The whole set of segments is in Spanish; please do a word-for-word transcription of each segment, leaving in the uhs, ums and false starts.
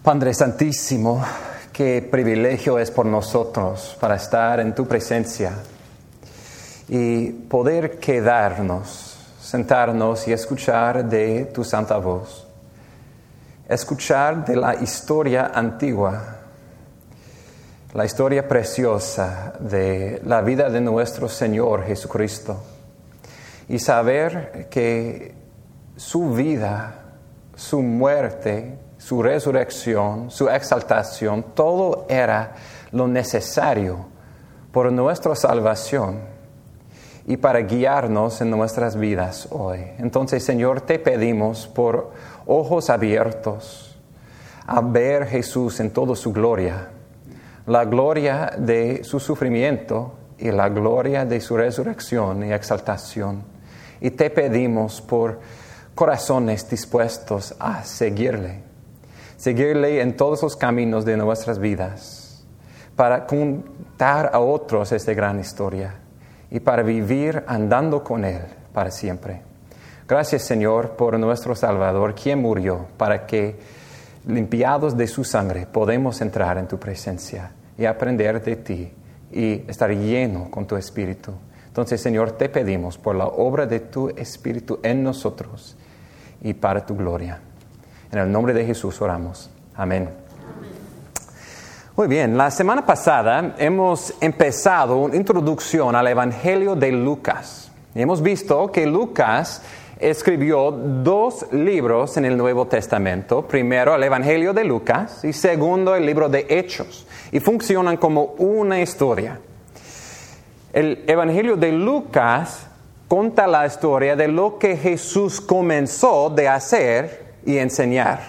Padre Santísimo, qué privilegio es por nosotros para estar en tu presencia y poder quedarnos, sentarnos y escuchar de tu santa voz. Escuchar de la historia antigua, la historia preciosa de la vida de nuestro Señor Jesucristo. Y saber que su vida, su muerte, su resurrección, su exaltación, todo era lo necesario por nuestra salvación y para guiarnos en nuestras vidas hoy. Entonces, Señor, te pedimos por ojos abiertos a ver Jesús en toda su gloria, la gloria de su sufrimiento y la gloria de su resurrección y exaltación. Y te pedimos por corazones dispuestos a seguirle. Seguirle en todos los caminos de nuestras vidas, para contar a otros esta gran historia y para vivir andando con Él para siempre. Gracias, Señor, por nuestro Salvador, quien murió para que, limpiados de su sangre, podemos entrar en tu presencia y aprender de ti y estar lleno con tu Espíritu. Entonces, Señor, te pedimos por la obra de tu Espíritu en nosotros y para tu gloria. En el nombre de Jesús oramos. Amén. Amén. Muy bien, la semana pasada hemos empezado una introducción al Evangelio de Lucas. Y hemos visto que Lucas escribió dos libros en el Nuevo Testamento. Primero, el Evangelio de Lucas y segundo, el libro de Hechos. Y funcionan como una historia. El Evangelio de Lucas cuenta la historia de lo que Jesús comenzó de hacer y enseñar.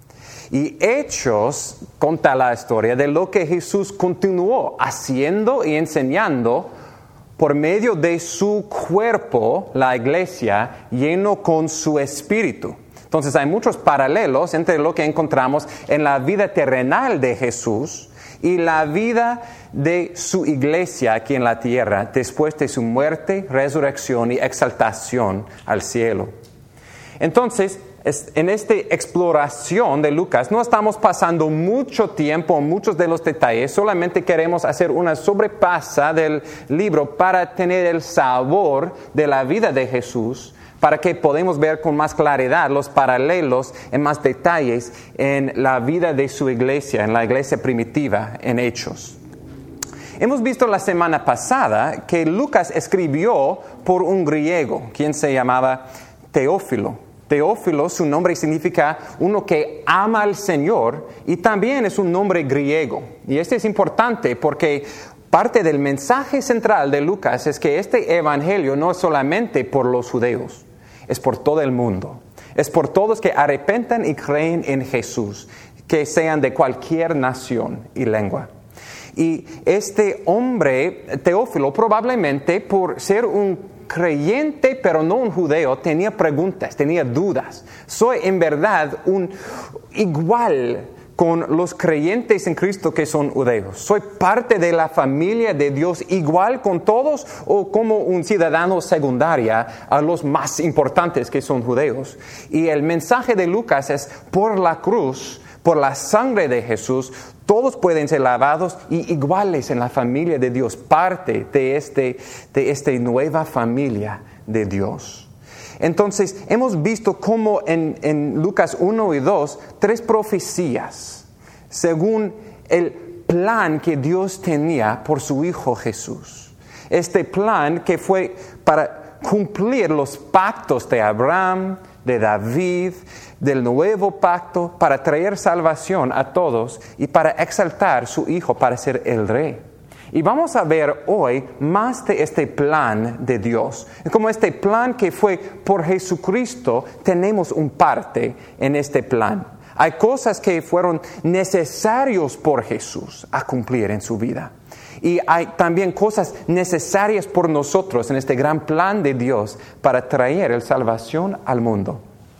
Y Hechos cuenta la historia de lo que Jesús continuó haciendo y enseñando por medio de su cuerpo, la iglesia, lleno con su espíritu. Entonces hay muchos paralelos entre lo que encontramos en la vida terrenal de Jesús y la vida de su iglesia aquí en la tierra después de su muerte, resurrección y exaltación al cielo. Entonces, en esta exploración de Lucas no estamos pasando mucho tiempo en muchos de los detalles, solamente queremos hacer una sobrepasa del libro para tener el sabor de la vida de Jesús, para que podamos ver con más claridad los paralelos en más detalles en la vida de su iglesia, en la iglesia primitiva, en Hechos. Hemos visto la semana pasada que Lucas escribió por un griego, quien se llamaba Teófilo. Teófilo, su nombre significa uno que ama al Señor y también es un nombre griego. Y este es importante porque parte del mensaje central de Lucas es que este evangelio no es solamente por los judíos, es por todo el mundo. Es por todos que arrepentan y creen en Jesús, que sean de cualquier nación y lengua. Y este hombre, Teófilo, probablemente por ser un creyente, pero no un judío, tenía preguntas, tenía dudas. Soy en verdad un igual con los creyentes en Cristo que son judíos. Soy parte de la familia de Dios igual con todos o como un ciudadano secundario a los más importantes que son judíos. Y el mensaje de Lucas es por la cruz, por la sangre de Jesús, todos pueden ser lavados y iguales en la familia de Dios, parte de, este, de esta nueva familia de Dios. Entonces, hemos visto cómo en, en Lucas uno y dos, tres profecías, según el plan que Dios tenía por su Hijo Jesús. Este plan que fue para cumplir los pactos de Abraham, de David, del nuevo pacto, para traer salvación a todos y para exaltar su Hijo para ser el Rey. Y vamos a ver hoy más de este plan de Dios. Como este plan que fue por Jesucristo, tenemos un parte en este plan. Hay cosas que fueron necesarios por Jesús a cumplir en su vida. Y hay también cosas necesarias por nosotros en este gran plan de Dios para traer la salvación al mundo.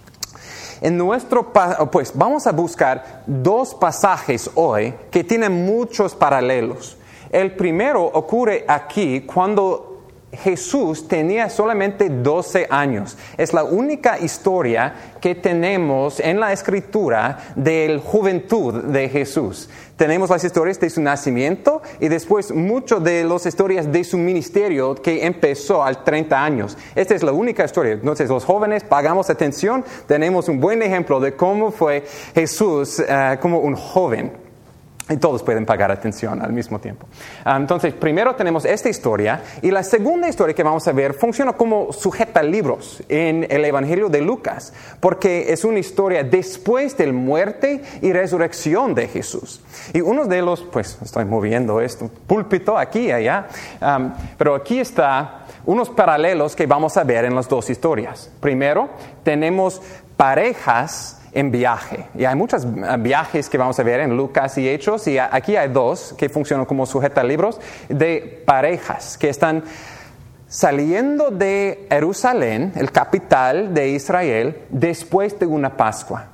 En nuestro, pues vamos a buscar dos pasajes hoy que tienen muchos paralelos. El primero ocurre aquí cuando Jesús tenía solamente doce años. Es la única historia que tenemos en la Escritura de la juventud de Jesús. Tenemos las historias de su nacimiento y después muchas de las historias de su ministerio que empezó a treinta años. Esta es la única historia. Entonces los jóvenes pagamos atención, tenemos un buen ejemplo de cómo fue Jesús uh, como un joven. Y todos pueden pagar atención al mismo tiempo. Uh, entonces, primero tenemos esta historia. Y la segunda historia que vamos a ver funciona como sujetalibros en el Evangelio de Lucas. Porque es una historia después de la muerte y resurrección de Jesús. Y uno de los, pues estoy moviendo esto, púlpito aquí y allá. Um, pero aquí está unos paralelos que vamos a ver en las dos historias. Primero, tenemos parejas en viaje. Y hay muchos viajes que vamos a ver en Lucas y Hechos, y aquí hay dos que funcionan como sujetalibros de parejas que están saliendo de Jerusalén, el capital de Israel, después de una Pascua.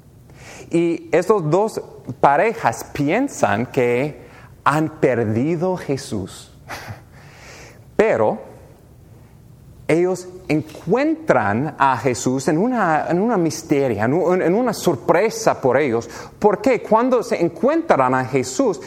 Y estas dos parejas piensan que han perdido a Jesús. Pero ellos encuentran a Jesús en una, en una misteria, en, un, en una sorpresa por ellos. Porque cuando se encuentran a Jesús,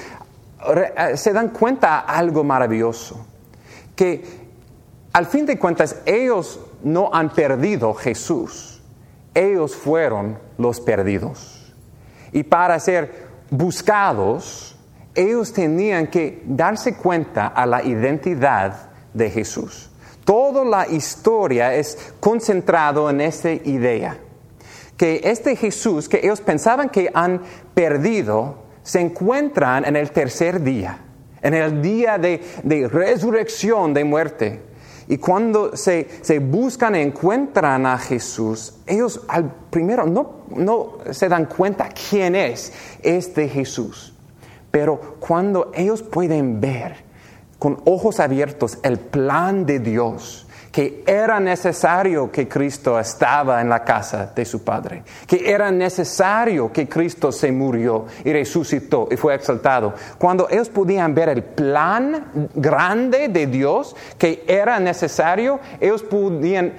se dan cuenta de algo maravilloso. Que al fin de cuentas, ellos no han perdido a Jesús. Ellos fueron los perdidos. Y para ser buscados, ellos tenían que darse cuenta a la identidad de Jesús. Toda la historia es concentrado en esta idea, que este Jesús que ellos pensaban que han perdido, se encuentran en el tercer día, en el día de, de resurrección, de muerte. Y cuando se, se buscan y encuentran a Jesús, ellos al primero no, no se dan cuenta quién es este Jesús. Pero cuando ellos pueden ver con ojos abiertos el plan de Dios, que era necesario que Cristo estaba en la casa de su Padre, que era necesario que Cristo se murió y resucitó y fue exaltado. Cuando ellos podían ver el plan grande de Dios que era necesario, ellos podían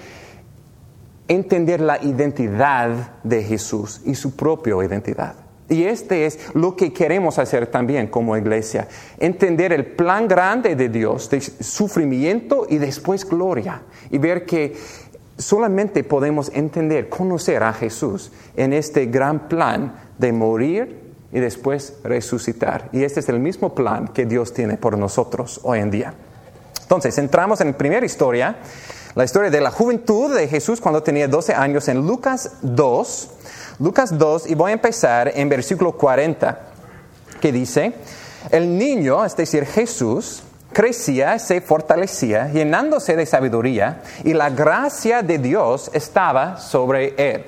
entender la identidad de Jesús y su propia identidad. Y este es lo que queremos hacer también como iglesia. Entender el plan grande de Dios, de sufrimiento y después gloria. Y ver que solamente podemos entender, conocer a Jesús en este gran plan de morir y después resucitar. Y este es el mismo plan que Dios tiene por nosotros hoy en día. Entonces, entramos en la primera historia, la historia de la juventud de Jesús cuando tenía doce años en Lucas dos. Lucas dos, y voy a empezar en versículo cuarenta, que dice: el niño, es decir, Jesús, crecía, se fortalecía, llenándose de sabiduría, y la gracia de Dios estaba sobre él.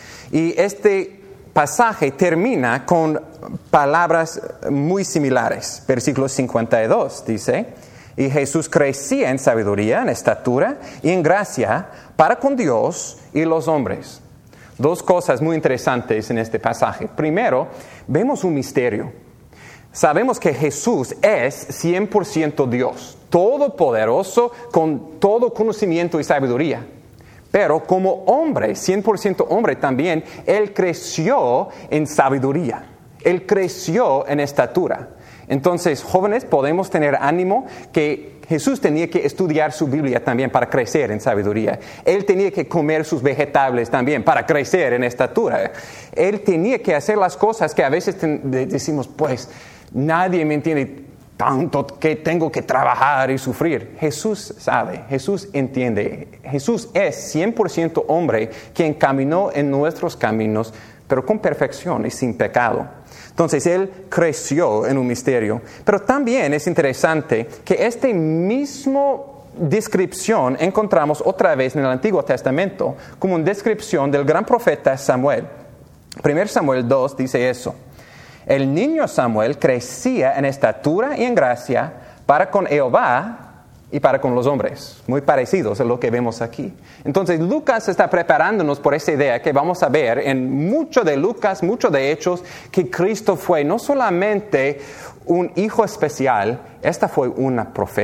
Y este pasaje termina con palabras muy similares. Versículo cincuenta y dos dice: y Jesús crecía en sabiduría, en estatura y en gracia para con Dios y los hombres. Dos cosas muy interesantes en este pasaje. Primero, vemos un misterio. Sabemos que Jesús es cien por ciento Dios, todopoderoso, con todo conocimiento y sabiduría. Pero como hombre, cien por ciento hombre también, Él creció en sabiduría. Él creció en estatura. Entonces, jóvenes, podemos tener ánimo que Jesús tenía que estudiar su Biblia también para crecer en sabiduría. Él tenía que comer sus vegetales también para crecer en estatura. Él tenía que hacer las cosas que a veces ten- decimos, pues, nadie me entiende tanto que tengo que trabajar y sufrir. Jesús sabe, Jesús entiende. Jesús es cien por ciento hombre quien caminó en nuestros caminos, pero con perfección y sin pecado. Entonces, Él creció en un misterio. Pero también es interesante que esta misma descripción encontramos otra vez en el Antiguo Testamento como una descripción del gran profeta Samuel. Primero Samuel dos dice eso: el niño Samuel crecía en estatura y en gracia para con Jehová y para con los hombres, muy parecidos a lo que vemos aquí. Entonces, Lucas está preparándonos por esa idea que vamos a ver en mucho de Lucas, mucho de Hechos, que Cristo fue no solamente un hijo especial, esta fue una profeta.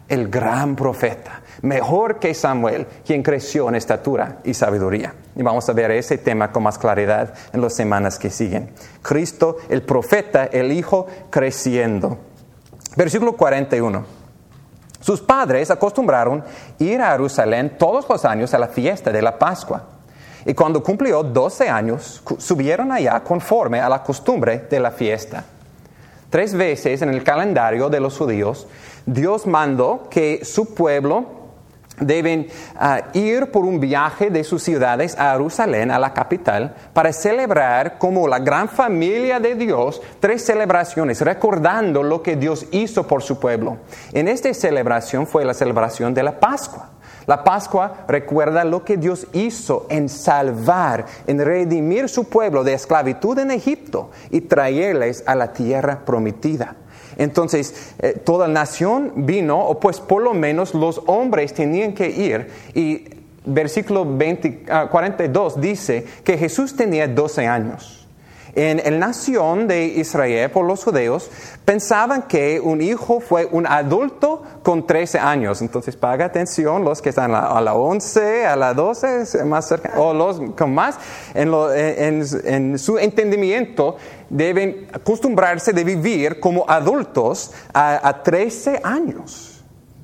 el gran profeta, mejor que Samuel, quien creció en estatura y sabiduría. Y vamos a ver ese tema con más claridad en las semanas que siguen. Cristo, el profeta, el Hijo, creciendo. Versículo cuarenta y uno. Sus padres acostumbraron ir a Jerusalén todos los años a la fiesta de la Pascua. Y cuando cumplió doce años, subieron allá conforme a la costumbre de la fiesta. Tres veces en el calendario de los judíos, Dios mandó que su pueblo deben uh, ir por un viaje de sus ciudades a Jerusalén, a la capital, para celebrar como la gran familia de Dios tres celebraciones, recordando lo que Dios hizo por su pueblo. En esta celebración fue la celebración de la Pascua. La Pascua recuerda lo que Dios hizo en salvar, en redimir su pueblo de esclavitud en Egipto y traerles a la tierra prometida. Entonces, eh, toda nación vino, o pues por lo menos los hombres tenían que ir. Y versículo veinte, uh, cuarenta y dos dice que Jesús tenía doce años. En la nación de Israel, por los judíos, pensaban que un hijo fue un adulto con trece años. Entonces, paga atención los que están a la once, a la doce, más cerca, o los con más. En, lo, en, en su entendimiento, deben acostumbrarse de vivir como adultos a, a trece años.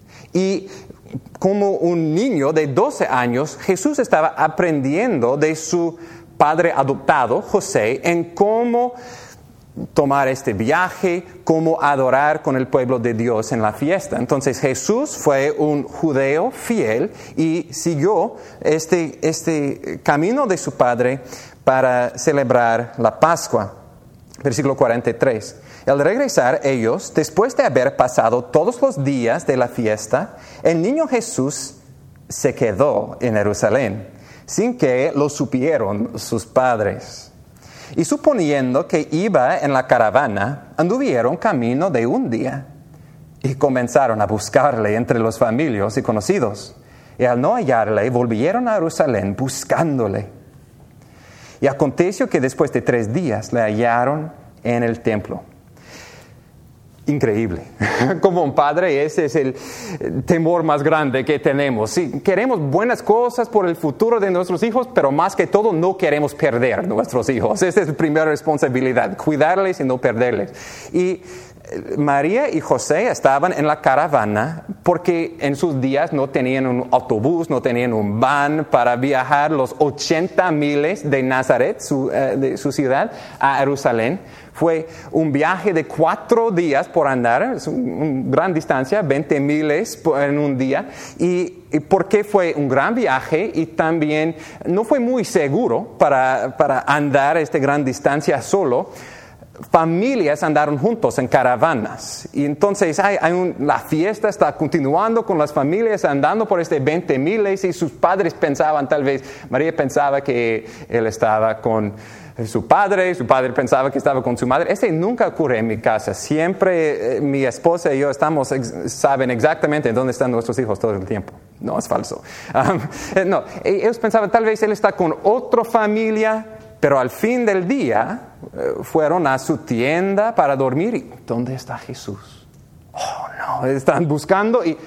Y como un niño de doce años, Jesús estaba aprendiendo de su padre adoptado, José, en cómo tomar este viaje, cómo adorar con el pueblo de Dios en la fiesta. Entonces Jesús fue un judeo fiel y siguió este, este camino de su padre para celebrar la Pascua. Versículo cuarenta y tres. Al regresar ellos, después de haber pasado todos los días de la fiesta, el niño Jesús se quedó en Jerusalén, sin que lo supieron sus padres. Y suponiendo que iba en la caravana, anduvieron camino de un día y comenzaron a buscarle entre los familiares y conocidos. Y al no hallarle, volvieron a Jerusalén buscándole. Y aconteció que después de tres días le hallaron en el templo. Increíble. Como un padre, ese es el temor más grande que tenemos. Sí, queremos buenas cosas por el futuro de nuestros hijos, pero más que todo no queremos perder nuestros hijos. Esa es la primera responsabilidad, cuidarles y no perderles. Y María y José estaban en la caravana porque en sus días no tenían un autobús, no tenían un van para viajar los ochenta miles de Nazaret, su, uh, de su ciudad, a Jerusalén. Fue un viaje de cuatro días por andar, es una gran distancia, veinte miles en un día. Y, y porque fue un gran viaje y también no fue muy seguro para, para andar esta gran distancia solo, familias andaron juntos en caravanas. Y entonces hay, hay un, la fiesta está continuando con las familias andando por este veinte miles y sus padres pensaban, tal vez María pensaba que él estaba con su padre, su padre pensaba que estaba con su madre. Ese nunca ocurre en mi casa. Siempre eh, mi esposa y yo estamos, ex, saben exactamente dónde están nuestros hijos todo el tiempo. No, es falso. Um, eh, no, ellos pensaban tal vez él está con otra familia, pero al fin del día eh, fueron a su tienda para dormir. ¿Y dónde está Jesús? Oh, no, están buscando y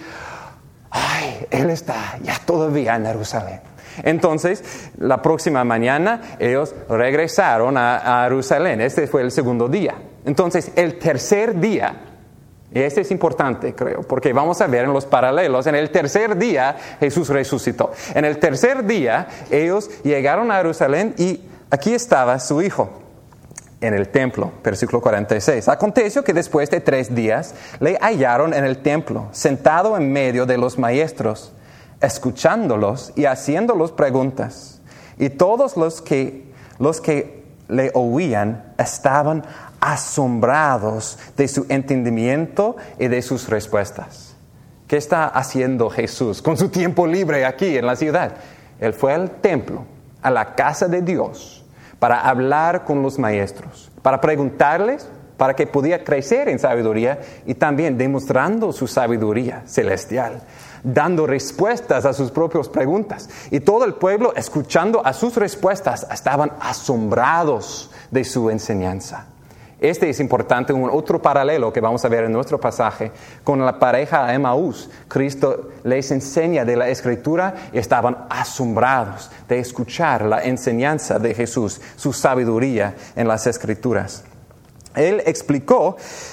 ay, él está ya todavía en Jerusalén. Entonces, la próxima mañana ellos regresaron a, a Jerusalén. Este fue el segundo día. Entonces, el tercer día, y este es importante, creo, porque vamos a ver en los paralelos, en el tercer día Jesús resucitó. En el tercer día ellos llegaron a Jerusalén y aquí estaba su hijo en el templo, versículo cuarenta y seis. Aconteció que después de tres días le hallaron en el templo, sentado en medio de los maestros, escuchándolos y haciéndolos preguntas. Y todos los que, los que le oían estaban asombrados de su entendimiento y de sus respuestas. ¿Qué está haciendo Jesús con su tiempo libre aquí en la ciudad? Él fue al templo, a la casa de Dios, para hablar con los maestros, para preguntarles, para que pudiera crecer en sabiduría y también demostrando su sabiduría celestial, dando respuestas a sus propias preguntas. Y todo el pueblo, escuchando a sus respuestas, estaban asombrados de su enseñanza. Este es importante, un otro paralelo que vamos a ver en nuestro pasaje con la pareja de Emaús. Cristo les enseña de la Escritura y estaban asombrados de escuchar la enseñanza de Jesús, su sabiduría en las Escrituras. Él explicó,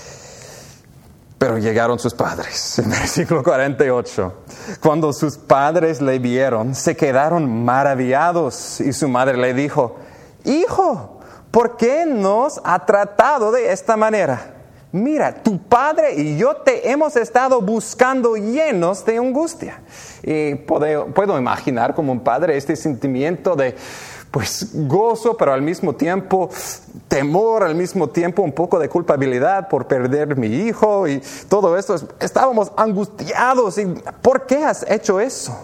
pero llegaron sus padres. En versículo cuarenta y ocho. Cuando sus padres le vieron, se quedaron maravillados y su madre le dijo: Hijo, ¿por qué nos ha tratado de esta manera? Mira, tu padre y yo te hemos estado buscando llenos de angustia. Y puedo, puedo imaginar como un padre este sentimiento de pues gozo, pero al mismo tiempo temor, al mismo tiempo un poco de culpabilidad por perder mi hijo y todo esto. Estábamos angustiados. ¿Y por qué has hecho eso?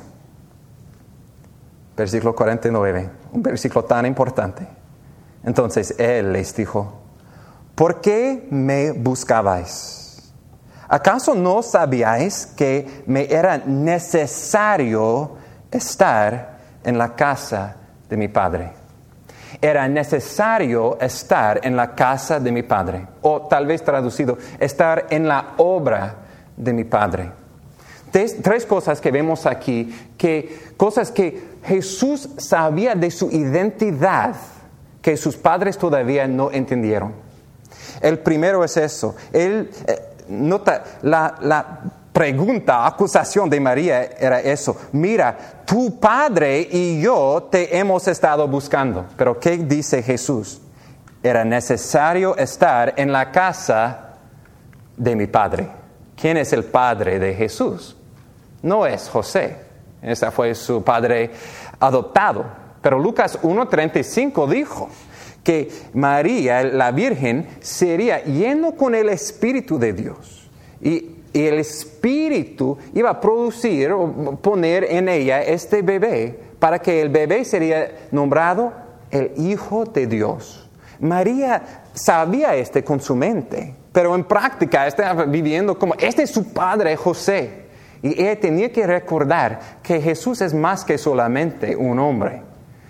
Versículo cuarenta y nueve, un versículo tan importante. Entonces él les dijo: ¿por qué me buscabais? ¿Acaso no sabíais que me era necesario estar en la casa de mi padre? Era necesario estar en la casa de mi padre. O tal vez traducido, estar en la obra de mi padre. Tres, tres cosas que vemos aquí, que, cosas que Jesús sabía de su identidad, que sus padres todavía no entendieron. El primero es eso. Él eh, nota la, la pregunta, acusación de María era eso. Mira, tu padre y yo te hemos estado buscando. Pero ¿qué dice Jesús? Era necesario estar en la casa de mi padre. ¿Quién es el padre de Jesús? No es José. Ese fue su padre adoptado. Pero Lucas uno treinta y cinco dijo que María, la Virgen, sería lleno con el Espíritu de Dios. Y, y el Espíritu iba a producir o poner en ella este bebé para que el bebé sería nombrado el Hijo de Dios. María sabía este con su mente, pero en práctica estaba viviendo como este es su padre José. Y ella tenía que recordar que Jesús es más que solamente un hombre.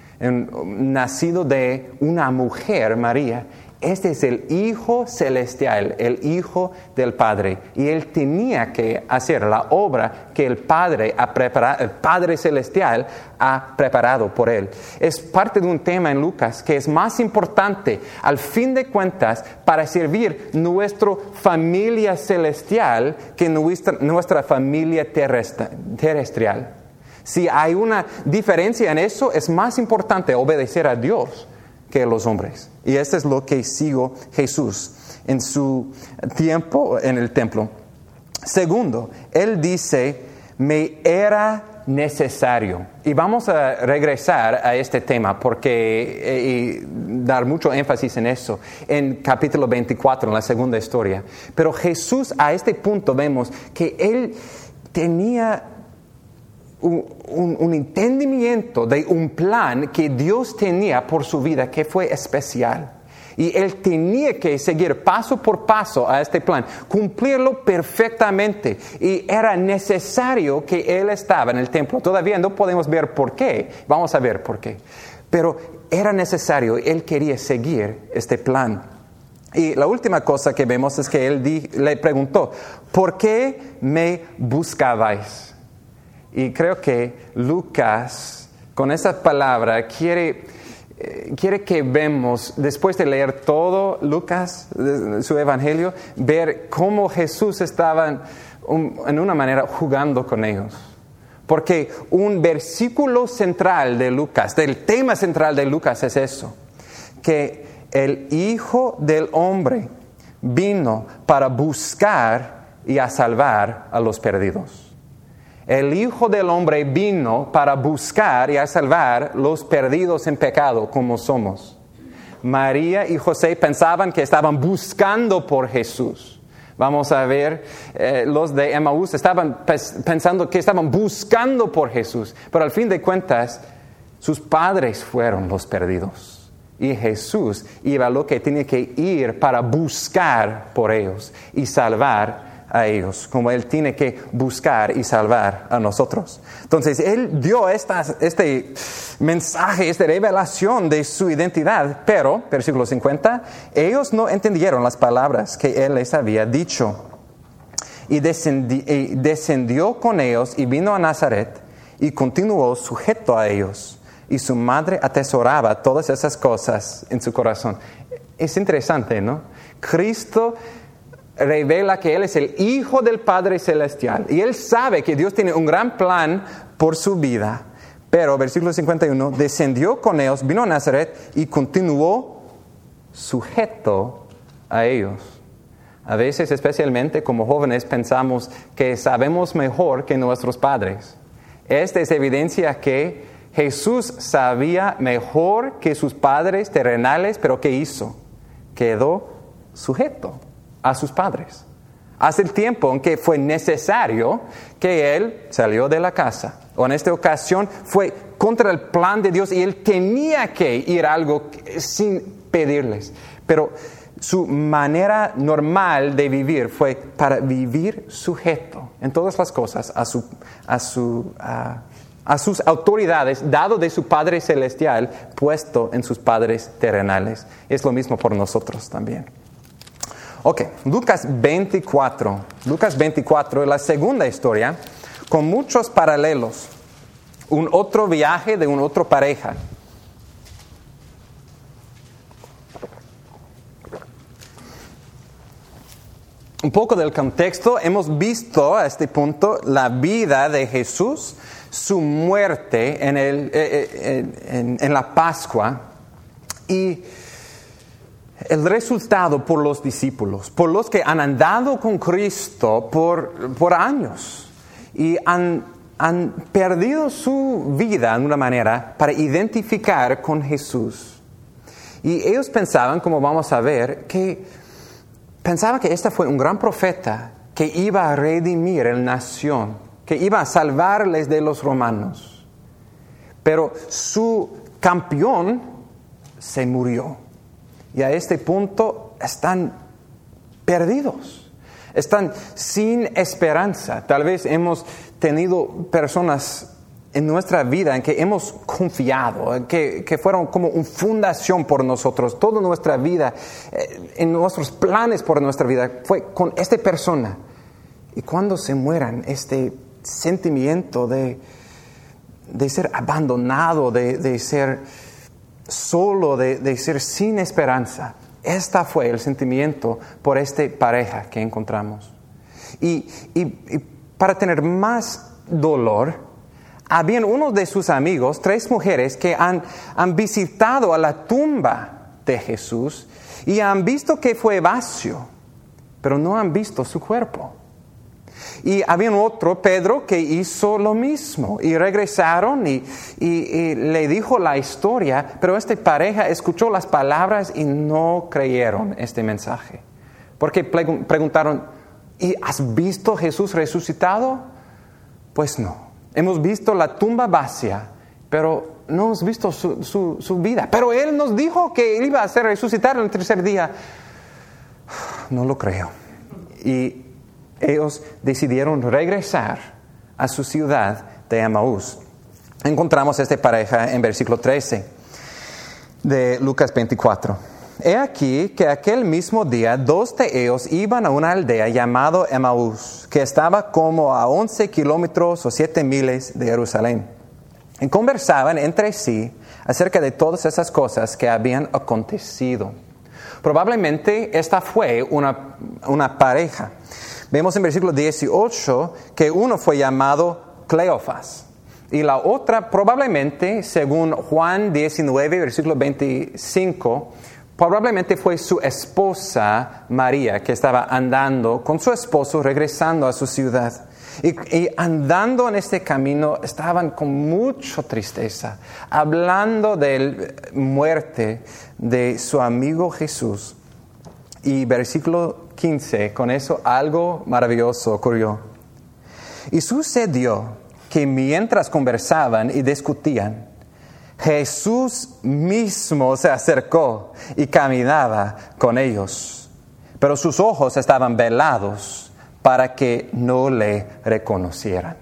Nacido de una mujer, María. Este es el Hijo Celestial, el Hijo del Padre. Y Él tenía que hacer la obra que el Padre, ha preparado, el Padre Celestial ha preparado por Él. Es parte de un tema en Lucas que es más importante, al fin de cuentas, para servir nuestra familia celestial que nuestra, nuestra familia terrestre, terrestrial. Si hay una diferencia en eso, es más importante obedecer a Dios que a los hombres. Y esto es lo que siguió Jesús en su tiempo en el templo. Segundo, Él dice, me era necesario. Y vamos a regresar a este tema porque y dar mucho énfasis en eso en capítulo veinticuatro, en la segunda historia. Pero Jesús, a este punto vemos que Él tenía Un, un, un entendimiento de un plan que Dios tenía por su vida que fue especial. Y Él tenía que seguir paso por paso a este plan, cumplirlo perfectamente. Y era necesario que Él estaba en el templo. Todavía no podemos ver por qué. Vamos a ver por qué. Pero era necesario, Él quería seguir este plan. Y la última cosa que vemos es que Él di, le preguntó, ¿por qué me buscabais? Y creo que Lucas, con esa palabra, quiere, eh, quiere que vemos, después de leer todo Lucas, su evangelio, ver cómo Jesús estaba un, en una manera jugando con ellos. Porque un versículo central de Lucas, del tema central de Lucas es eso, que el Hijo del Hombre vino para buscar y a salvar a los perdidos. El Hijo del Hombre vino para buscar y a salvar los perdidos en pecado como somos. María y José pensaban que estaban buscando por Jesús. Vamos a ver, eh, los de Emaús estaban pensando que estaban buscando por Jesús. Pero al fin de cuentas, sus padres fueron los perdidos. Y Jesús iba a lo que tenía que ir para buscar por ellos y salvar a ellos, como Él tiene que buscar y salvar a nosotros. Entonces, Él dio esta, este mensaje, esta revelación de su identidad, pero, versículo cincuenta, ellos no entendieron las palabras que Él les había dicho. Y descendió, y descendió con ellos y vino a Nazaret y continuó sujeto a ellos. Y su madre atesoraba todas esas cosas en su corazón. Es interesante, ¿no? Cristo revela que Él es el Hijo del Padre Celestial. Y Él sabe que Dios tiene un gran plan por su vida. Pero, versículo cincuenta y uno, descendió con ellos, vino a Nazaret y continuó sujeto a ellos. A veces, especialmente como jóvenes, pensamos que sabemos mejor que nuestros padres. Esta es evidencia que Jesús sabía mejor que sus padres terrenales, pero ¿qué hizo? Quedó sujeto a sus padres. Hasta el tiempo en que fue necesario que Él salió de la casa. O en esta ocasión fue contra el plan de Dios y Él tenía que ir a algo sin pedirles. Pero su manera normal de vivir fue para vivir sujeto en todas las cosas a, su, a, su, a, a sus autoridades, dado de su Padre Celestial, puesto en sus padres terrenales. Es lo mismo por nosotros también. Ok, Lucas veinticuatro. Lucas veinticuatro es la segunda historia con muchos paralelos. Un otro viaje de una otra pareja. Un poco del contexto, hemos visto a este punto la vida de Jesús, su muerte en, el, en, en, en la Pascua y el resultado por los discípulos, por los que han andado con Cristo por, por años y han, han perdido su vida de una manera para identificar con Jesús. Y ellos pensaban, como vamos a ver, que Pensaba que este fue un gran profeta que iba a redimir la nación, que iba a salvarles de los romanos. Pero su campeón se murió. Y a este punto están perdidos. Están sin esperanza. Tal vez hemos tenido personas en nuestra vida en que hemos confiado, que, que fueron como una fundación por nosotros. Toda nuestra vida, eh, en nuestros planes por nuestra vida, fue con esta persona. Y cuando se mueran, este sentimiento de, de ser abandonado, de, de ser solo, de, de ser sin esperanza, este fue el sentimiento por esta pareja que encontramos. Y, y, y para tener más dolor, habían uno de sus amigos, tres mujeres, que han, han visitado a la tumba de Jesús y han visto que fue vacío, pero no han visto su cuerpo. Y había otro, Pedro, que hizo lo mismo y regresaron y, y, y le dijo la historia, pero esta pareja escuchó las palabras y no creyeron este mensaje. Porque preguntaron, ¿y has visto Jesús resucitado? Pues no. Hemos visto la tumba vacía, pero no hemos visto su, su, su vida. Pero Él nos dijo que Él iba a ser resucitado en el tercer día. No lo creo. Y ellos decidieron regresar a su ciudad de Emaús. Encontramos esta pareja en versículo trece de Lucas veinticuatro. He aquí que aquel mismo día dos de ellos iban a una aldea llamada Emaús, que estaba como a once kilómetros o siete miles de Jerusalén. Y conversaban entre sí acerca de todas esas cosas que habían acontecido. Probablemente esta fue una, una pareja. Vemos en versículo dieciocho que uno fue llamado Cleofas. Y la otra probablemente, según Juan diecinueve, versículo veinticinco, probablemente fue su esposa María, que estaba andando con su esposo regresando a su ciudad. Y, y andando en este camino estaban con mucha tristeza, hablando de la muerte de su amigo Jesús. Y versículo quince, con eso algo maravilloso ocurrió. Y sucedió que mientras conversaban y discutían, Jesús mismo se acercó y caminaba con ellos, pero sus ojos estaban velados para que no le reconocieran.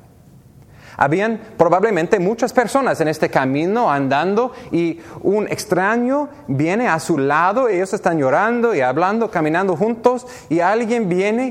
Habían probablemente muchas personas en este camino andando y un extraño viene a su lado, ellos están llorando y hablando, caminando juntos y alguien viene,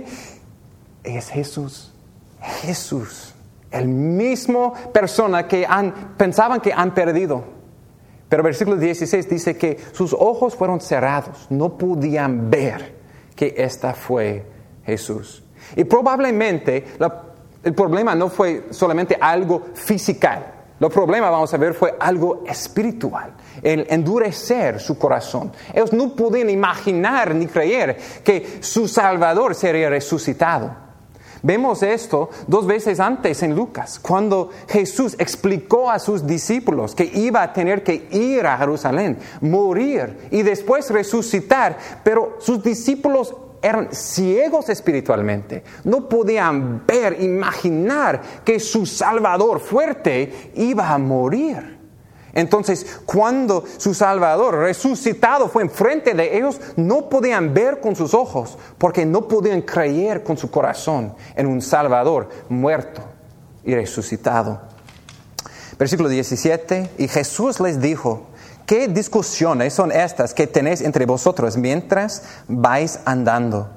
es Jesús, Jesús, el mismo persona que han, pensaban que han perdido. Pero versículo dieciséis dice que sus ojos fueron cerrados, no podían ver que esta fue Jesús. Y probablemente la El problema no fue solamente algo físico. El problema, vamos a ver, fue algo espiritual. El endurecer su corazón. Ellos no podían imaginar ni creer que su Salvador sería resucitado. Vemos esto dos veces antes en Lucas, cuando Jesús explicó a sus discípulos que iba a tener que ir a Jerusalén, morir y después resucitar. Pero sus discípulos eran ciegos espiritualmente. No podían ver, imaginar que su Salvador fuerte iba a morir. Entonces, cuando su Salvador resucitado fue enfrente de ellos, no podían ver con sus ojos, porque no podían creer con su corazón en un Salvador muerto y resucitado. Versículo diecisiete, y Jesús les dijo: ¿qué discusiones son estas que tenéis entre vosotros mientras vais andando?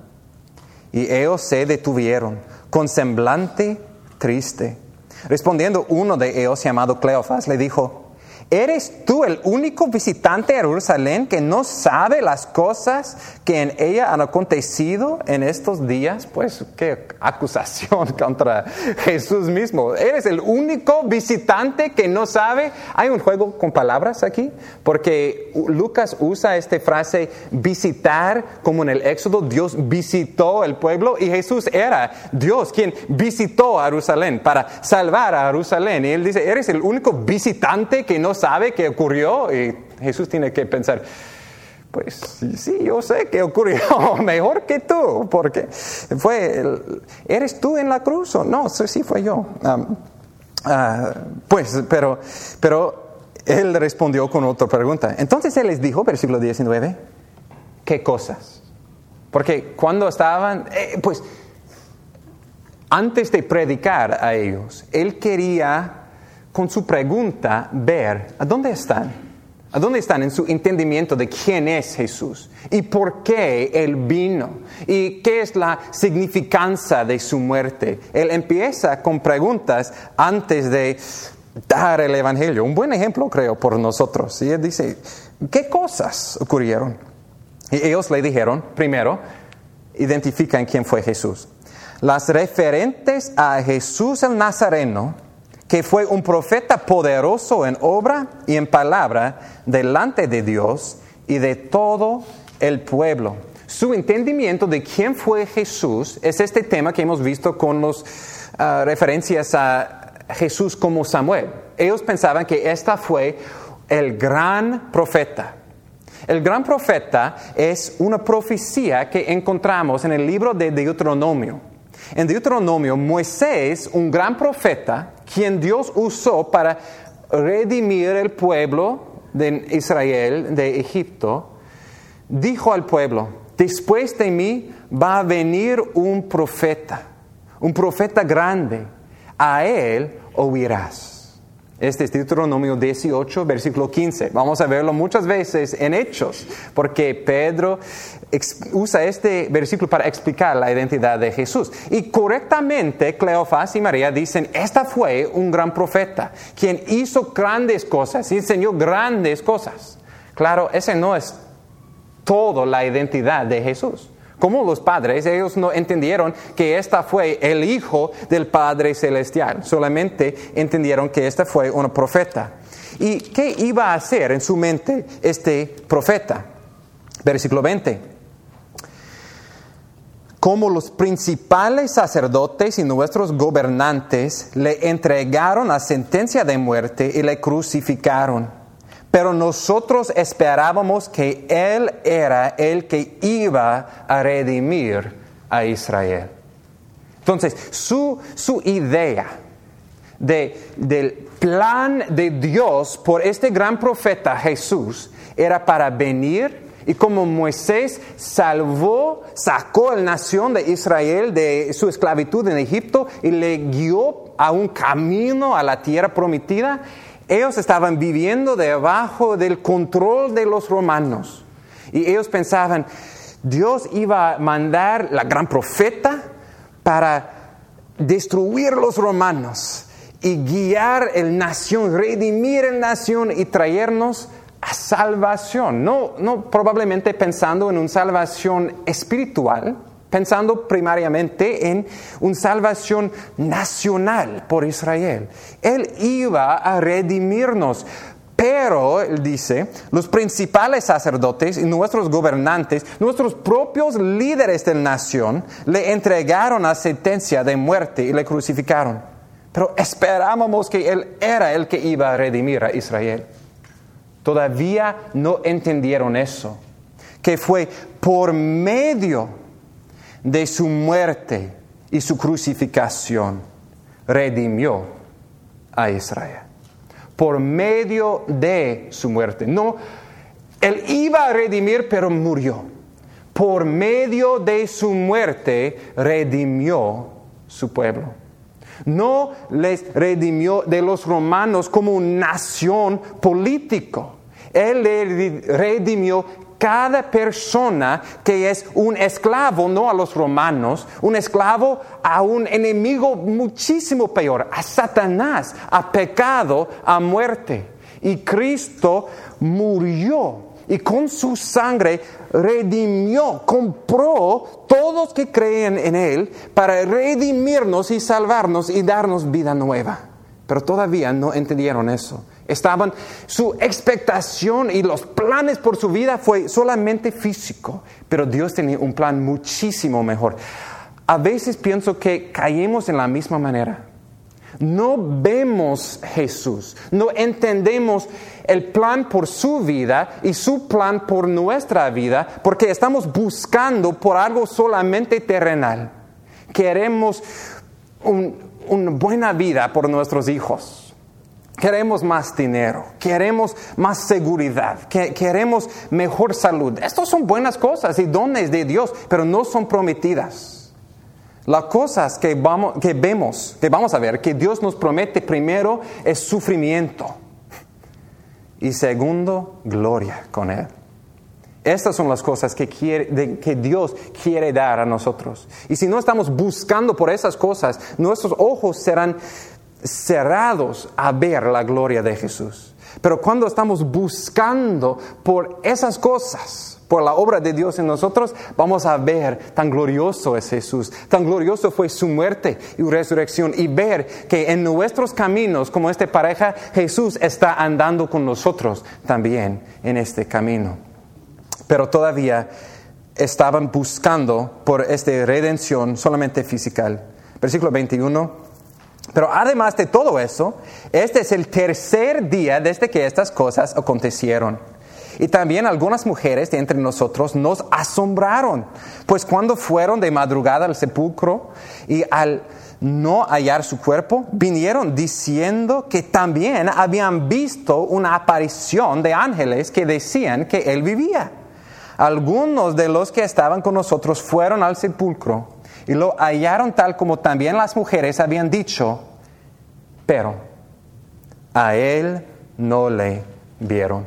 Y ellos se detuvieron con semblante triste. Respondiendo uno de ellos, llamado Cleofas, le dijo: ¿eres tú el único visitante a Jerusalén que no sabe las cosas que en ella han acontecido en estos días? Pues qué acusación contra Jesús mismo. ¿Eres el único visitante que no sabe? Hay un juego con palabras aquí, porque Lucas usa esta frase visitar, como en el Éxodo Dios visitó el pueblo, y Jesús era Dios quien visitó a Jerusalén para salvar a Jerusalén. Y él dice: ¿eres el único visitante que no sabe qué ocurrió? Y Jesús tiene que pensar: pues sí, yo sé qué ocurrió, mejor que tú, porque fue, el, ¿eres tú en la cruz o no? Sí, sí fue yo. Um, uh, pues, pero, pero él respondió con otra pregunta. Entonces él les dijo, versículo diecinueve, ¿qué cosas? Porque cuando estaban, eh, pues, antes de predicar a ellos, él quería, con su pregunta, ver a dónde están. ¿A dónde están en su entendimiento de quién es Jesús? ¿Y por qué Él vino? ¿Y qué es la significancia de su muerte? Él empieza con preguntas antes de dar el Evangelio. Un buen ejemplo, creo, por nosotros. Y Él dice: ¿qué cosas ocurrieron? Y ellos le dijeron, primero, identifican quién fue Jesús. Las referentes a Jesús el Nazareno, que fue un profeta poderoso en obra y en palabra delante de Dios y de todo el pueblo. Su entendimiento de quién fue Jesús es este tema que hemos visto con las uh, referencias a Jesús como Samuel. Ellos pensaban que este fue el gran profeta. El gran profeta es una profecía que encontramos en el libro de Deuteronomio. En Deuteronomio, Moisés, un gran profeta, quien Dios usó para redimir el pueblo de Israel, de Egipto, dijo al pueblo: después de mí va a venir un profeta, un profeta grande, a él oirás. Este es Deuteronomio dieciocho, versículo quince. Vamos a verlo muchas veces en Hechos, porque Pedro usa este versículo para explicar la identidad de Jesús. Y correctamente, Cleofas y María dicen: este fue un gran profeta, quien hizo grandes cosas, enseñó grandes cosas. Claro, esa no es toda la identidad de Jesús. Como los padres, ellos no entendieron que este fue el Hijo del Padre Celestial. Solamente entendieron que este fue un profeta. ¿Y qué iba a hacer en su mente este profeta? Versículo veinte. Como los principales sacerdotes y nuestros gobernantes le entregaron la sentencia de muerte y le crucificaron. Pero nosotros esperábamos que Él era el que iba a redimir a Israel. Entonces, su, su idea de, del plan de Dios por este gran profeta Jesús era para venir Y como Moisés salvó, sacó a la nación de Israel de su esclavitud en Egipto y le guió a un camino a la tierra prometida, ellos estaban viviendo debajo del control de los romanos. Y ellos pensaban, Dios iba a mandar la gran profeta para destruir los romanos y guiar la nación, redimir la nación y traernos a salvación. No, no probablemente pensando en una salvación espiritual, pensando primariamente en una salvación nacional por Israel. Él iba a redimirnos. Pero, él dice, los principales sacerdotes y nuestros gobernantes, nuestros propios líderes de la nación, le entregaron a sentencia de muerte y le crucificaron. Pero esperábamos que Él era el que iba a redimir a Israel. Todavía no entendieron eso, que fue por medio de su muerte y su crucificación, redimió a Israel. Por medio de su muerte. No, Él iba a redimir, pero murió. Por medio de su muerte, redimió su pueblo. No les redimió de los romanos como una nación político. Él le redimió cada persona que es un esclavo, no a los romanos, un esclavo a un enemigo muchísimo peor, a Satanás, a pecado, a muerte. Y Cristo murió y con su sangre redimió, compró todos que creen en Él para redimirnos y salvarnos y darnos vida nueva. Pero todavía no entendieron eso. Estaban, su expectación y los planes por su vida fue solamente físico, pero Dios tenía un plan muchísimo mejor. A veces pienso que caemos en la misma manera. No vemos Jesús, no entendemos el plan por su vida y su plan por nuestra vida, porque estamos buscando por algo solamente terrenal. Queremos un, una buena vida por nuestros hijos. Queremos más dinero, queremos más seguridad, que, queremos mejor salud. Estas son buenas cosas y dones de Dios, pero no son prometidas. Las cosas que, vamos, que vemos, que vamos a ver, que Dios nos promete primero es sufrimiento. Y segundo, gloria con Él. Estas son las cosas que, quiere, de, que Dios quiere dar a nosotros. Y si no estamos buscando por esas cosas, nuestros ojos serán cerrados a ver la gloria de Jesús. Pero cuando estamos buscando por esas cosas, por la obra de Dios en nosotros, vamos a ver tan glorioso es Jesús, tan glorioso fue su muerte y resurrección, y ver que en nuestros caminos, como esta pareja, Jesús está andando con nosotros también en este camino. Pero todavía estaban buscando por esta redención solamente física. Versículo veintiuno. Pero además de todo eso, este es el tercer día desde que estas cosas acontecieron. Y también algunas mujeres de entre nosotros nos asombraron, pues cuando fueron de madrugada al sepulcro y al no hallar su cuerpo, vinieron diciendo que también habían visto una aparición de ángeles que decían que él vivía. Algunos de los que estaban con nosotros fueron al sepulcro y lo hallaron tal como también las mujeres habían dicho, pero a él no le vieron.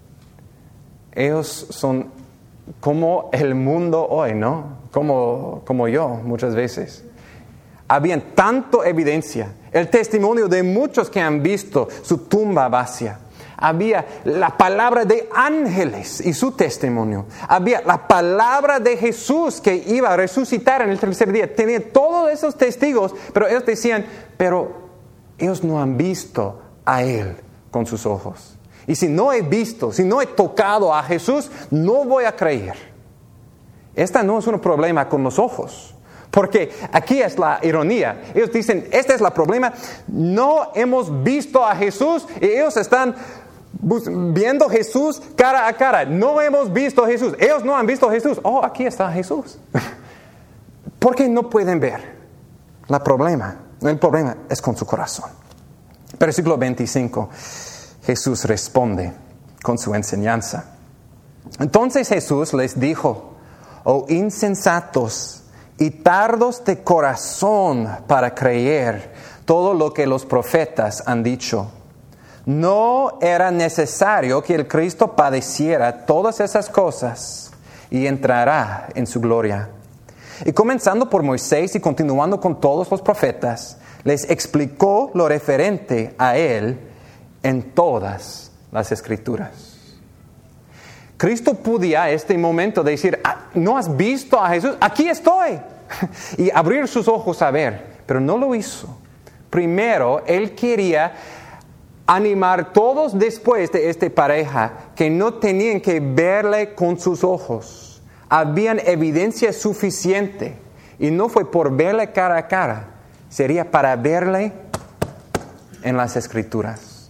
Ellos son como el mundo hoy, ¿no? Como, como yo muchas veces. Habían tanto evidencia, el testimonio de muchos que han visto su tumba vacía. Había la palabra de ángeles y su testimonio. Había la palabra de Jesús que iba a resucitar en el tercer día. Tenía todos esos testigos, pero ellos decían, pero ellos no han visto a Él con sus ojos. Y si no he visto, si no he tocado a Jesús, no voy a creer. Este no es un problema con los ojos. Porque aquí es la ironía. Ellos dicen, este es el problema. No hemos visto a Jesús y ellos están viendo Jesús cara a cara. No hemos visto a Jesús. Ellos no han visto a Jesús. Oh, aquí está Jesús. ¿Por qué no pueden ver? La problema, el problema es con su corazón. Versículo veinticinco. Jesús responde con su enseñanza. Entonces Jesús les dijo: oh insensatos y tardos de corazón para creer todo lo que los profetas han dicho. ¿No era necesario que el Cristo padeciera todas esas cosas y entrará en su gloria? Y comenzando por Moisés y continuando con todos los profetas, les explicó lo referente a él en todas las Escrituras. Cristo podía en este momento decir: ¿no has visto a Jesús? Aquí estoy. Y abrir sus ojos a ver, pero no lo hizo. Primero, Él quería animar todos después de esta pareja que no tenían que verle con sus ojos. Habían evidencia suficiente y no fue por verle cara a cara, sería para verle en las Escrituras.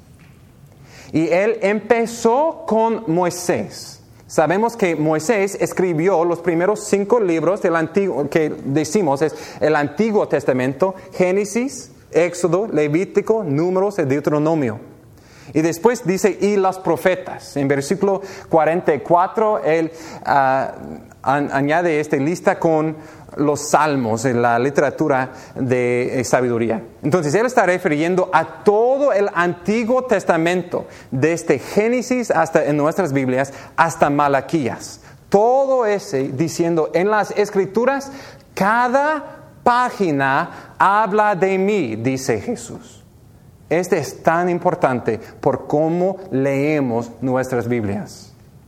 Y Él empezó con Moisés. Sabemos que Moisés escribió los primeros cinco libros del Antiguo, que decimos es el Antiguo Testamento: Génesis, Éxodo, Levítico, Números y Deuteronomio. Y después dice: y los profetas. En versículo cuarenta y cuatro, él uh, an, añade esta lista con los salmos en la literatura de eh, sabiduría. Entonces, él está refiriendo a todo el Antiguo Testamento, desde Génesis hasta en nuestras Biblias, hasta Malaquías. Todo ese diciendo: en las Escrituras, cada página habla de mí, dice Jesús. Este es tan importante por cómo leemos nuestras Biblias.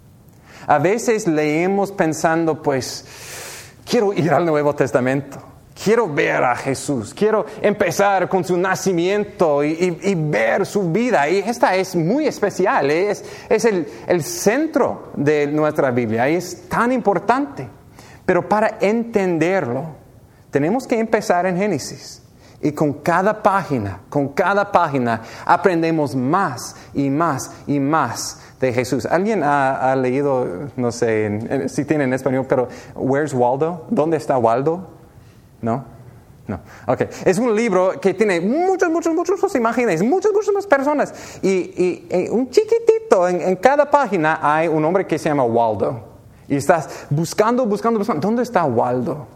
A veces leemos pensando, pues, quiero ir al Nuevo Testamento, quiero ver a Jesús, quiero empezar con su nacimiento y, y, y ver su vida. Y esta es muy especial, es, es el, el centro de nuestra Biblia y es tan importante. Pero para entenderlo, tenemos que empezar en Génesis. Y con cada página, con cada página, aprendemos más y más y más de Jesús. ¿Alguien ha, ha leído, no sé, en, en, si tiene en español, pero Where's Waldo? ¿Dónde está Waldo? ¿No? No. Ok. Es un libro que tiene muchas, muchas, muchas imágenes, muchas, muchas personas. Y, y, y un chiquitito, en, en cada página hay un hombre que se llama Waldo. Y estás buscando, buscando, buscando. ¿Dónde está Waldo?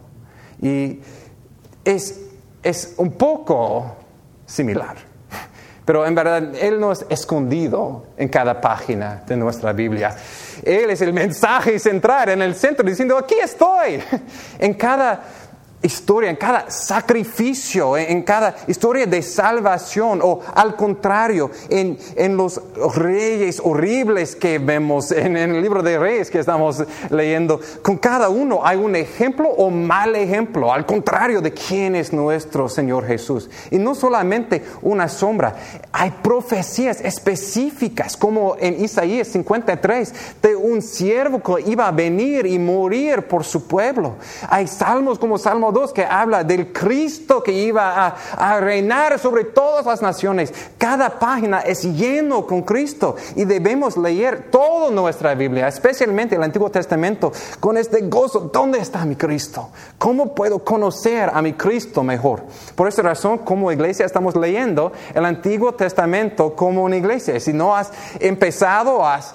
Y es... Es un poco similar, pero en verdad Él no es escondido en cada página de nuestra Biblia. Él es el mensaje central en el centro, diciendo: aquí estoy. En cada historia, en cada sacrificio, en cada historia de salvación, o al contrario, en, en los reyes horribles que vemos en, en el libro de Reyes que estamos leyendo. Con cada uno hay un ejemplo o mal ejemplo, al contrario de quién es nuestro Señor Jesús. Y no solamente una sombra, hay profecías específicas, como en Isaías cincuenta y tres, de un siervo que iba a venir y morir por su pueblo. Hay salmos como Salmo dos que habla del Cristo que iba a, a reinar sobre todas las naciones. Cada página es lleno con Cristo y debemos leer toda nuestra Biblia, especialmente el Antiguo Testamento, con este gozo. ¿Dónde está mi Cristo? ¿Cómo puedo conocer a mi Cristo mejor? Por esa razón, como iglesia estamos leyendo el Antiguo Testamento como una iglesia. Si no has empezado, has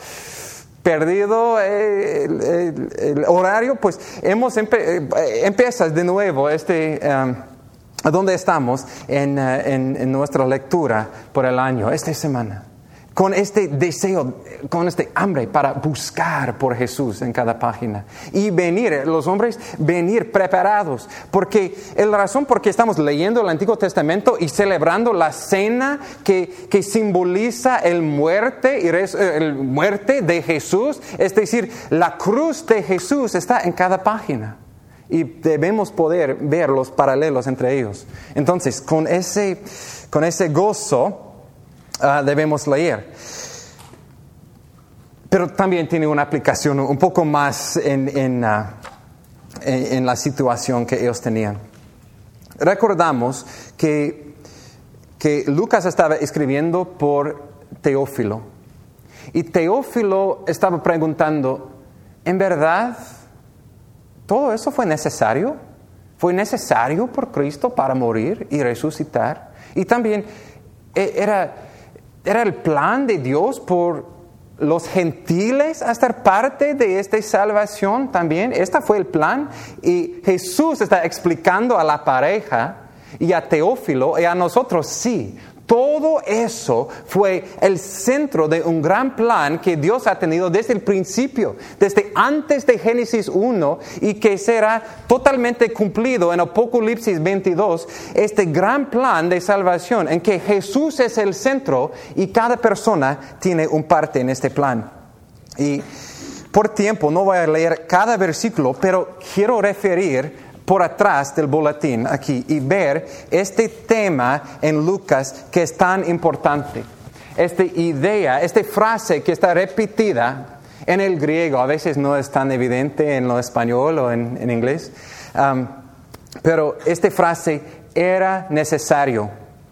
perdido el, el, el horario, pues hemos empe- empiezas de nuevo este um, donde estamos en, uh, en, en nuestra lectura por el año, esta semana, con este deseo, con este hambre para buscar por Jesús en cada página y venir, los hombres venir preparados, porque la razón por qué estamos leyendo el Antiguo Testamento y celebrando la cena que, que simboliza el muerte y res, el muerte de Jesús, es decir, la cruz de Jesús está en cada página y debemos poder ver los paralelos entre ellos. Entonces, con ese, con ese gozo Uh, debemos leer. Pero también tiene una aplicación un poco más en, en, uh, en, en la situación que ellos tenían. Recordamos que, que Lucas estaba escribiendo por Teófilo. Y Teófilo estaba preguntando: ¿en verdad todo eso fue necesario? ¿Fue necesario por Cristo para morir y resucitar? Y también era... ¿Era el plan de Dios por los gentiles a estar parte de esta salvación también. Este fue el plan. Y Jesús está explicando a la pareja y a Teófilo y a nosotros, sí, todo eso fue el centro de un gran plan que Dios ha tenido desde el principio, desde antes de Génesis uno, y que será totalmente cumplido en Apocalipsis veintidós, este gran plan de salvación en que Jesús es el centro y cada persona tiene un parte en este plan. Y por tiempo no voy a leer cada versículo, pero quiero referir por atrás del boletín aquí y ver este tema en Lucas que es tan importante. Esta idea, esta frase que está repetida en el griego, a veces no es tan evidente en lo español o en, en inglés, um, pero esta frase era necesario.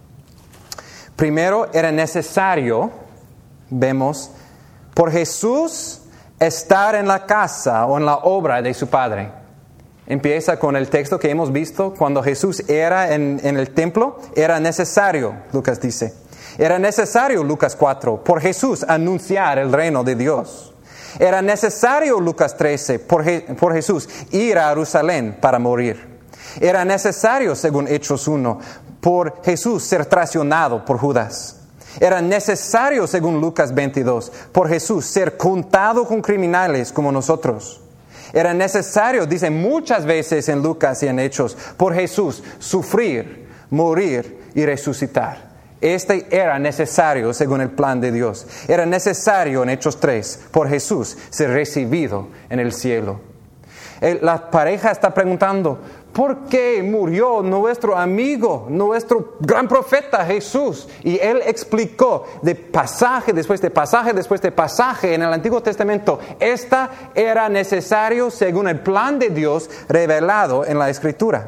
Primero, era necesario, vemos, por Jesús estar en la casa o en la obra de su Padre. Empieza con el texto que hemos visto, cuando Jesús era en, en el templo, era necesario, Lucas dice. Era necesario, Lucas cuatro, por Jesús anunciar el reino de Dios. Era necesario, Lucas trece, por, Je- por Jesús ir a Jerusalén para morir. Era necesario, según Hechos uno, por Jesús ser traicionado por Judas. Era necesario, según Lucas veintidós, por Jesús ser contado con criminales como nosotros. Era necesario, dice muchas veces en Lucas y en Hechos, por Jesús sufrir, morir y resucitar. Este era necesario según el plan de Dios. Era necesario en Hechos tres, por Jesús ser recibido en el cielo. La pareja está preguntando, ¿por qué murió nuestro amigo, nuestro gran profeta Jesús? Y él explicó de pasaje después de pasaje después de pasaje en el Antiguo Testamento. Esta era necesario según el plan de Dios revelado en la Escritura.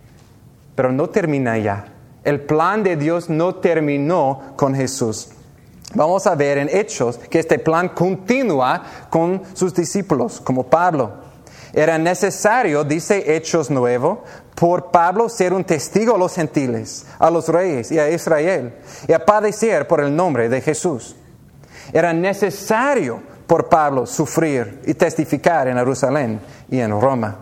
Pero no termina ya. El plan de Dios no terminó con Jesús. Vamos a ver en Hechos que este plan continúa con sus discípulos, como Pablo. Era necesario, dice Hechos nueve, por Pablo ser un testigo a los gentiles, a los reyes y a Israel, y a padecer por el nombre de Jesús. Era necesario por Pablo sufrir y testificar en Jerusalén y en Roma.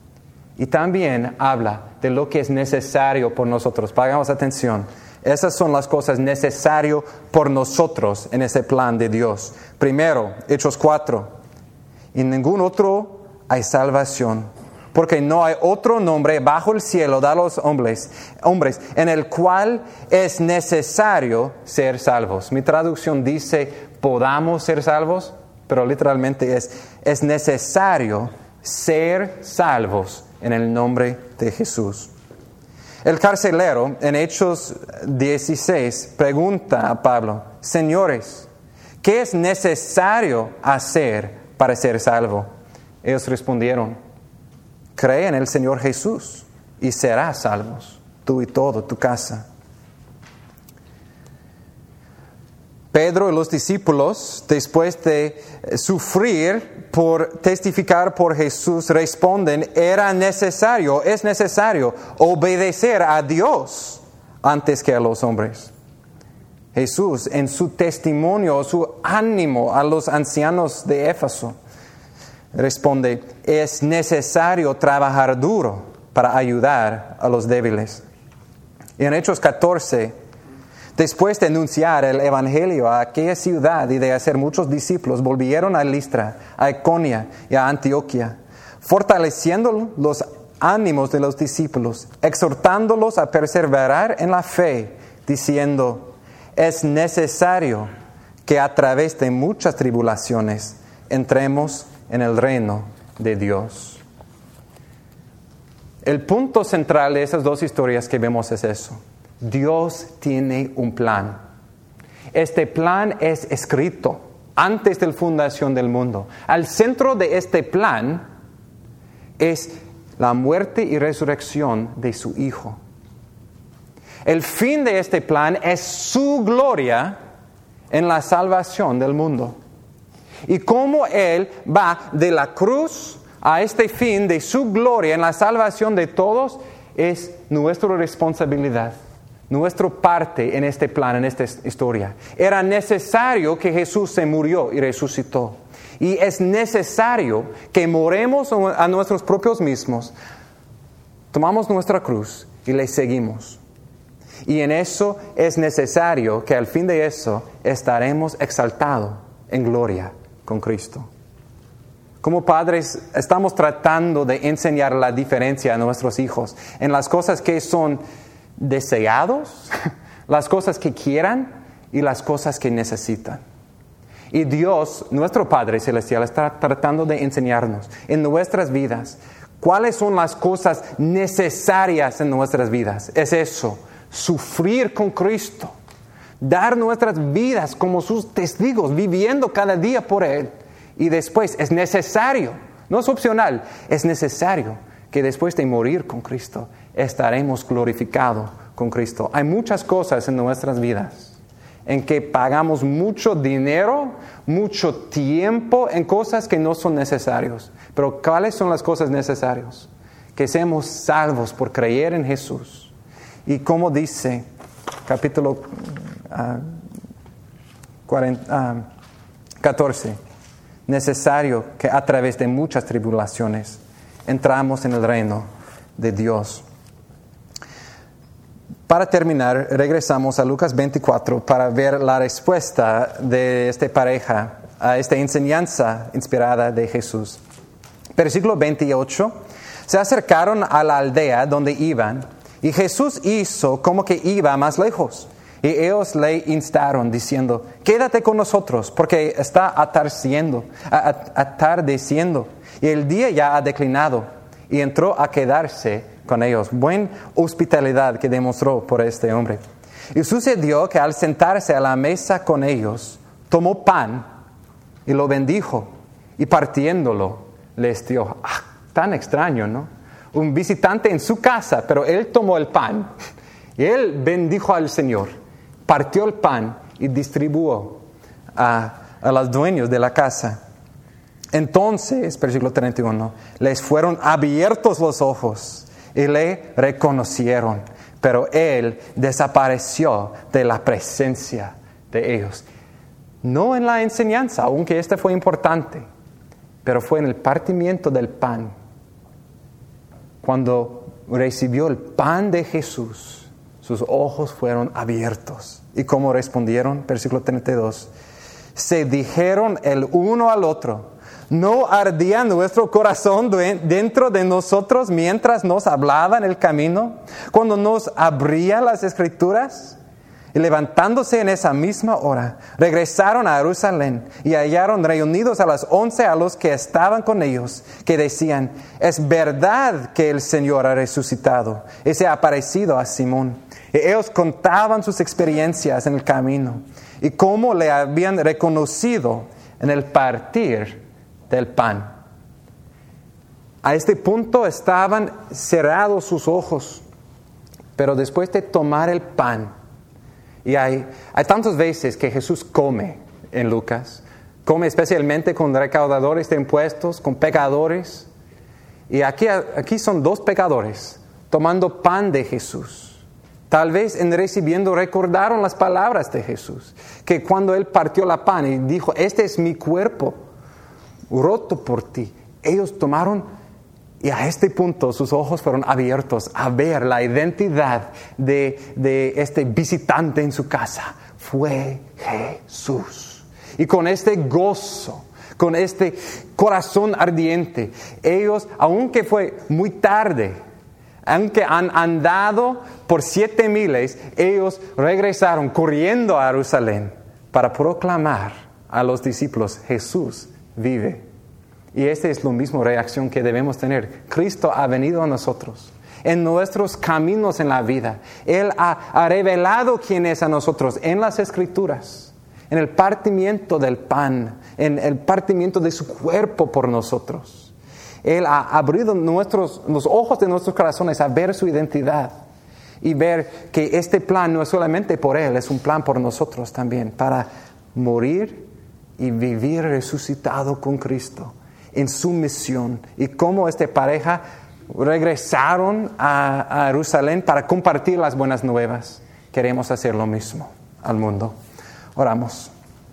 Y también habla de lo que es necesario por nosotros. Pongamos atención. Esas son las cosas necesarias por nosotros en ese plan de Dios. Primero, Hechos cuatro. En ningún otro hay salvación, porque no hay otro nombre bajo el cielo dado a los hombres, hombres en el cual es necesario ser salvos. Mi traducción dice, podamos ser salvos, pero literalmente es, es necesario ser salvos en el nombre de Jesús. El carcelero, en Hechos dieciséis, pregunta a Pablo, señores, ¿qué es necesario hacer para ser salvo? Ellos respondieron, cree en el Señor Jesús y serás salvos, tú y todo tu casa. Pedro y los discípulos, después de sufrir por testificar por Jesús, responden, era necesario, es necesario obedecer a Dios antes que a los hombres. Jesús, en su testimonio, su ánimo a los ancianos de Éfeso, responde, es necesario trabajar duro para ayudar a los débiles. Y en Hechos catorce, después de anunciar el evangelio a aquella ciudad y de hacer muchos discípulos, volvieron a Listra, a Iconia y a Antioquía, fortaleciendo los ánimos de los discípulos, exhortándolos a perseverar en la fe, diciendo, es necesario que a través de muchas tribulaciones entremos en el reino de Dios. El punto central de esas dos historias que vemos es eso. Dios tiene un plan. Este plan es escrito antes de la fundación del mundo. Al centro de este plan es la muerte y resurrección de su Hijo. El fin de este plan es su gloria en la salvación del mundo. Y cómo Él va de la cruz a este fin de su gloria en la salvación de todos es nuestra responsabilidad, nuestra parte en este plan, en esta historia. Era necesario que Jesús se murió y resucitó. Y es necesario que moremos a nuestros propios mismos, tomamos nuestra cruz y le seguimos. Y en eso es necesario que al fin de eso estaremos exaltados en gloria con Cristo. Como padres estamos tratando de enseñar la diferencia a nuestros hijos en las cosas que son deseados, las cosas que quieran y las cosas que necesitan. Y Dios, nuestro Padre Celestial, está tratando de enseñarnos en nuestras vidas cuáles son las cosas necesarias en nuestras vidas. Es eso, sufrir con Cristo, dar nuestras vidas como sus testigos, viviendo cada día por Él. Y después es necesario, no es opcional, es necesario que después de morir con Cristo estaremos glorificados con Cristo. Hay muchas cosas en nuestras vidas en que pagamos mucho dinero, mucho tiempo en cosas que no son necesarias. Pero ¿cuáles son las cosas necesarias? Que seamos salvos por creer en Jesús. Y como dice capítulo uh, cuarenta, uh, catorce, necesario que a través de muchas tribulaciones entramos en el reino de Dios. Para terminar, regresamos a Lucas veinticuatro para ver la respuesta de esta pareja a esta enseñanza inspirada de Jesús. Versículo veintiocho. Se acercaron a la aldea donde iban y Jesús hizo como que iba más lejos. Y ellos le instaron diciendo, quédate con nosotros porque está atardeciendo, atardeciendo y el día ya ha declinado. Y entró a quedarse con ellos. Buena hospitalidad que demostró por este hombre. Y sucedió que al sentarse a la mesa con ellos, tomó pan y lo bendijo y partiéndolo les dio. Ah, tan extraño, ¿no? Un visitante en su casa, pero él tomó el pan y él bendijo al Señor, partió el pan y distribuyó a, a los dueños de la casa. Entonces, versículo treinta y uno, les fueron abiertos los ojos y le reconocieron, pero él desapareció de la presencia de ellos. No en la enseñanza, aunque este fue importante, pero fue en el partimiento del pan. Cuando recibió el pan de Jesús, sus ojos fueron abiertos. ¿Y cómo respondieron? Versículo treinta y dos. Se dijeron el uno al otro, ¿no ardía nuestro corazón dentro de nosotros mientras nos hablaba en el camino, cuando nos abría las Escrituras? Y levantándose en esa misma hora, regresaron a Jerusalén y hallaron reunidos a las once a los que estaban con ellos, que decían, es verdad que el Señor ha resucitado y se ha aparecido a Simón. Y ellos contaban sus experiencias en el camino y cómo le habían reconocido en el partir del pan. A este punto estaban cerrados sus ojos, pero después de tomar el pan, y hay, hay tantas veces que Jesús come en Lucas, come especialmente con recaudadores de impuestos, con pecadores, y aquí, aquí son dos pecadores tomando pan de Jesús. Tal vez en recibiendo recordaron las palabras de Jesús, que cuando Él partió la pan y dijo, este es mi cuerpo, roto por ti, ellos tomaron y a este punto sus ojos fueron abiertos a ver la identidad de, de este visitante en su casa. Fue Jesús. Y con este gozo, con este corazón ardiente, ellos, aunque fue muy tarde, aunque han andado por siete miles, ellos regresaron corriendo a Jerusalén para proclamar a los discípulos, Jesús vive. Y esta es la misma reacción que debemos tener. Cristo ha venido a nosotros en nuestros caminos en la vida. Él ha, ha revelado quién es a nosotros en las Escrituras, en el partimiento del pan, en el partimiento de su cuerpo por nosotros. Él ha abrido nuestros, los ojos de nuestros corazones a ver su identidad y ver que este plan no es solamente por Él, es un plan por nosotros también, para morir y vivir resucitado con Cristo en su misión. Y cómo esta pareja regresaron a, a Jerusalén para compartir las buenas nuevas. queremos hacer lo mismo al mundo. Oramos.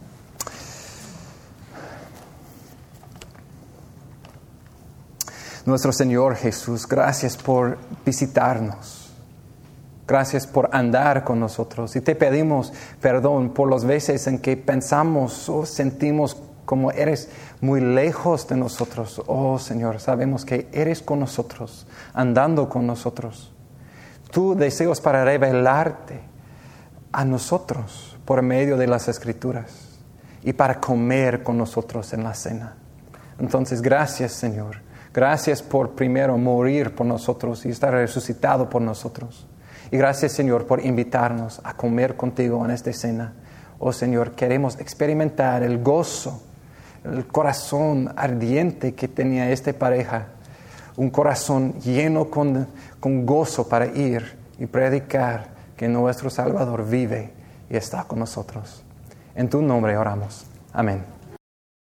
Nuestro Señor Jesús, gracias por visitarnos. Gracias por andar con nosotros. Y te pedimos perdón por las veces en que pensamos o sentimos como eres muy lejos de nosotros. Oh Señor, sabemos que eres con nosotros, andando con nosotros. Tu deseos para revelarte a nosotros por medio de las Escrituras y para comer con nosotros en la cena. Entonces, gracias Señor. Gracias por primero morir por nosotros y estar resucitado por nosotros. Y gracias, Señor, por invitarnos a comer contigo en esta cena. Oh, Señor, queremos experimentar el gozo, el corazón ardiente que tenía esta pareja. Un corazón lleno con, con gozo para ir y predicar que nuestro Salvador vive y está con nosotros. En tu nombre oramos. Amén.